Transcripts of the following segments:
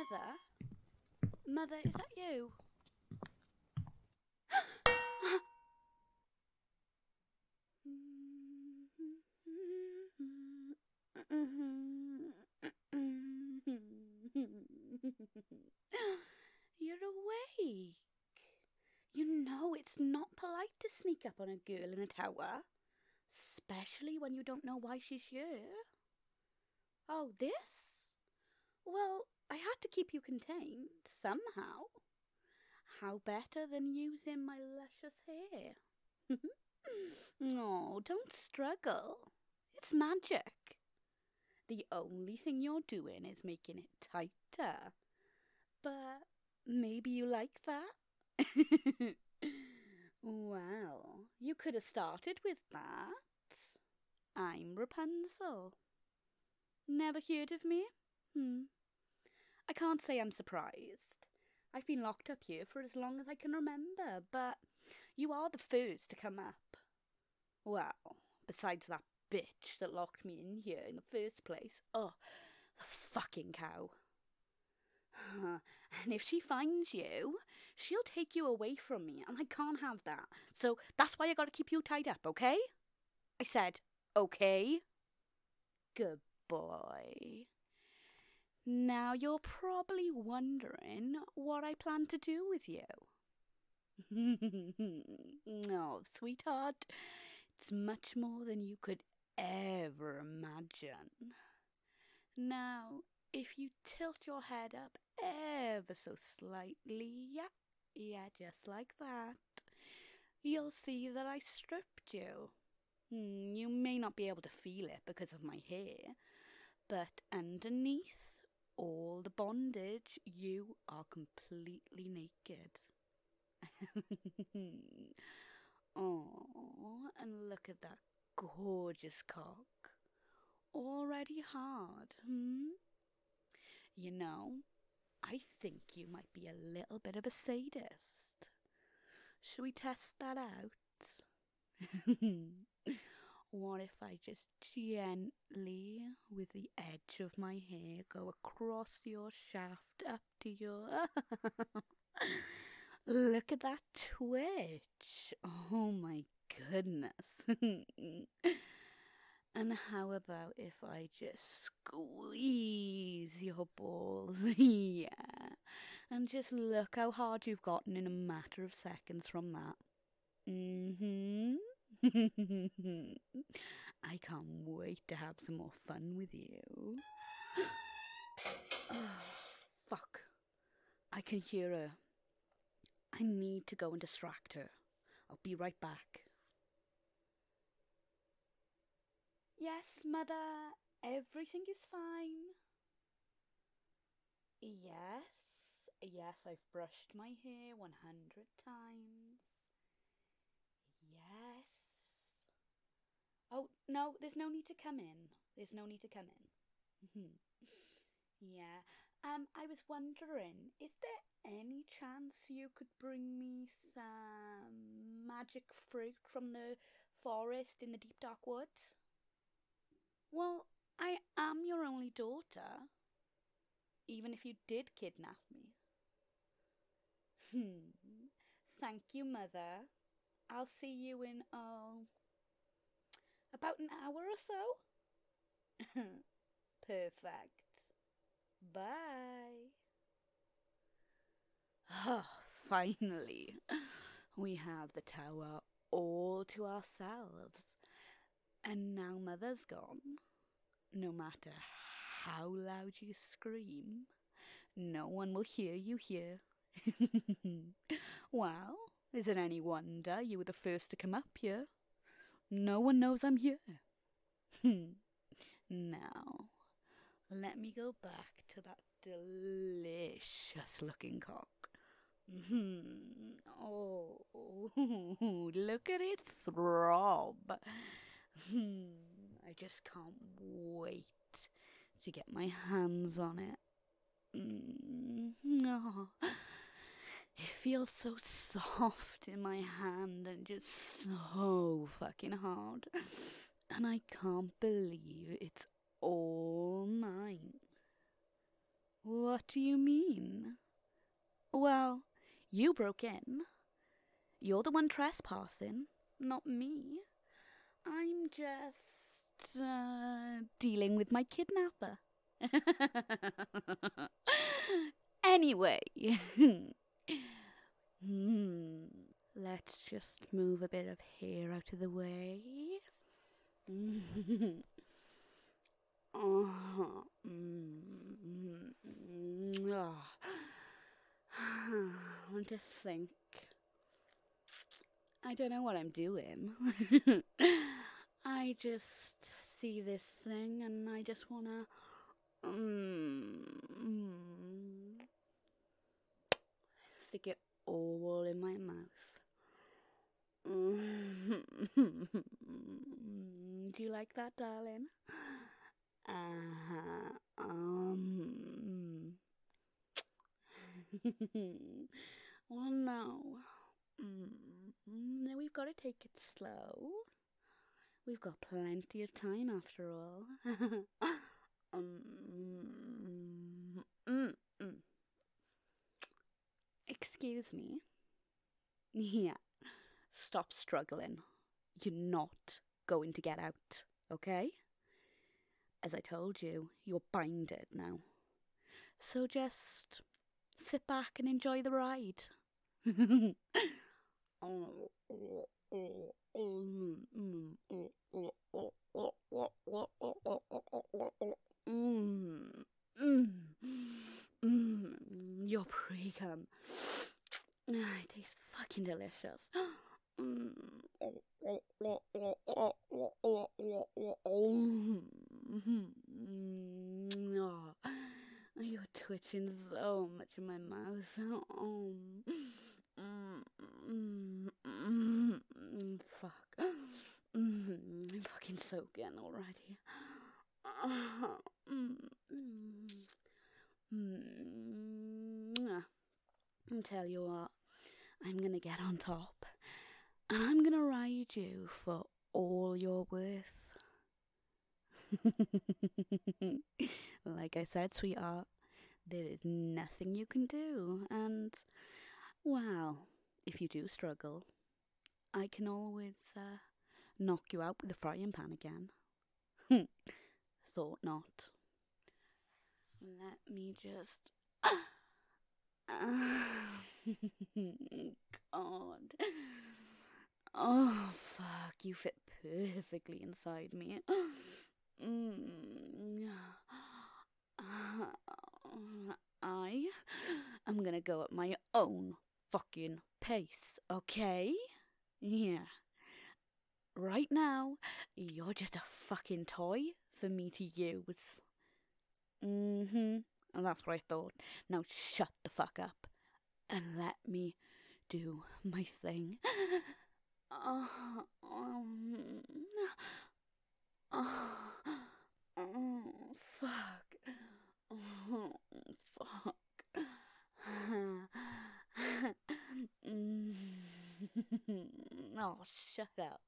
Mother? Mother, is that you? You're awake. You know it's not polite to sneak up on a girl in a tower, especially when you don't know why she's here. Oh, this? Well, I had to keep you contained somehow. How better than using my luscious hair? Oh, don't struggle. It's magic. The only thing you're doing is making it tighter. But maybe you like that? Well, you could have started with that. I'm Rapunzel. Never heard of me? I can't say I'm surprised. I've been locked up here for as long as I can remember, but you are the first to come up. Well, besides that bitch that locked me in here in the first place. Oh, the fucking cow. And if she finds you, she'll take you away from me, and I can't have that. So that's why I gotta keep you tied up, okay? I said, okay? Good boy. Now you're probably wondering what I plan to do with you. Oh, sweetheart, it's much more than you could ever imagine. Now, if you tilt your head up ever so slightly, yeah, just like that, you'll see that I stripped you. You may not be able to feel it because of my hair, but underneath all the bondage, you are completely naked. Oh, and look at that gorgeous cock. Already hard, You know, I think you might be a little bit of a sadist. Should we test that out? What if I just gently, with the edge of my hair, go across your shaft up to your... Look at that twitch. Oh my goodness. And how about if I just squeeze your balls? Yeah. And just look how hard you've gotten in a matter of seconds from that. I can't wait to have some more fun with you. Oh, fuck. I can hear her. I need to go and distract her. I'll be right back. Yes, Mother. Everything is fine. Yes, I've brushed my hair 100 times. Yes. Oh, no, there's no need to come in. Yeah. I was wondering, is there any chance you could bring me some magic fruit from the forest in the deep dark woods? Well, I am your only daughter, even if you did kidnap me. Thank you, Mother. I'll see you in, about an hour or so. Perfect. Bye. Finally, we have the tower all to ourselves. And now Mother's gone. No matter how loud you scream, no one will hear you here. Well, is it any wonder you were the first to come up here? No one knows I'm here. Now, let me go back to that delicious looking cock. Oh, look at it throb. I just can't wait to get my hands on it. Oh, it feels so soft in my hand and just so fucking hard. And I can't believe it's all mine. What What do you mean? Well, you broke in. You're the one trespassing, not me. I'm just dealing with my kidnapper. Anyway, let's just move a bit of hair out of the way. I want to think. I don't know what I'm doing. I just see this thing and I just wanna stick it all in my mouth. Do you like that, darling? Well, no. No, we've got to take it slow. We've got plenty of time after all. Excuse me. Yeah. Stop struggling. You're not going to get out, okay? As I told you, you're binded now. So just sit back and enjoy the ride. Your pre-cum. It tastes fucking delicious. You're twitching so much in my mouth. Fuck. I'm fucking soaking already. I'll tell you what, I'm gonna get on top and I'm gonna ride you for all you're worth. Like I said, sweetheart, there is nothing you can do, and, well, if you do struggle, I can always knock you out with a frying pan again. Thought not. Let me just... God. Oh, fuck, you fit perfectly inside me. I am gonna go at my own fucking pace, okay? Yeah. Right now, you're just a fucking toy for me to use. And that's what I thought. Now shut the fuck up and let me do my thing. Fuck. Fuck. Oh, shut up.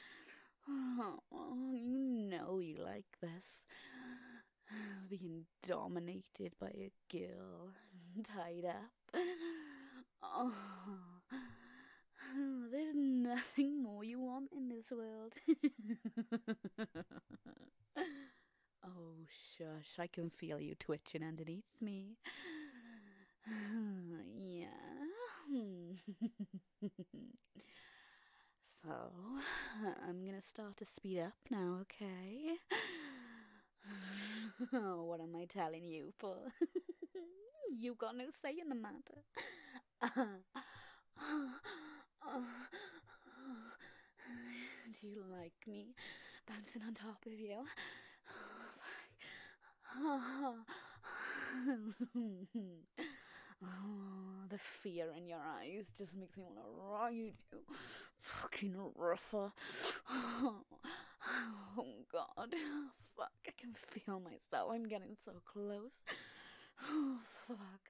You know you like this. Being dominated by a girl, tied up. Oh, there's nothing more you want in this world. Oh, shush, I can feel you twitching underneath me. Yeah. So, I'm gonna start to speed up now, okay? Oh, what am I telling you for? You got no say in the matter. Do you like me bouncing on top of you? Oh, the fear in your eyes just makes me want to ride you. Fucking rougher. Oh, God. Fuck, I can feel myself. I'm getting so close. Oh, fuck.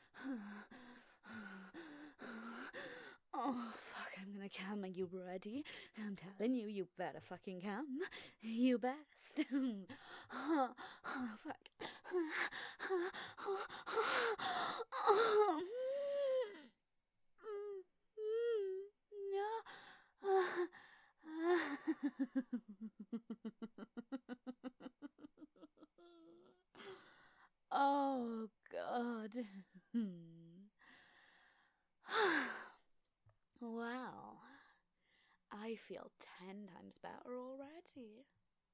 Oh, fuck, I'm gonna come. Are you ready? I'm telling you, you better fucking come. You best. Oh, fuck. Oh, God. Well, I feel 10 times better already.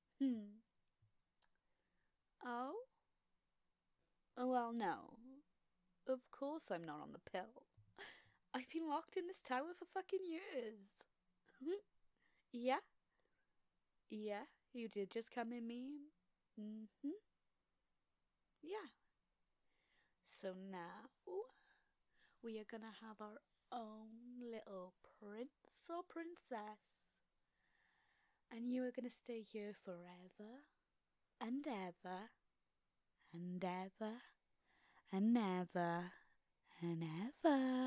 Oh? Well, no. Of course I'm not on the pill. I've been locked in this tower for fucking years. Yeah? Yeah, you did just come in me. Mm-hmm. Yeah. So now we are gonna have our own little prince or princess. And you are gonna stay here forever and ever and ever and ever and ever.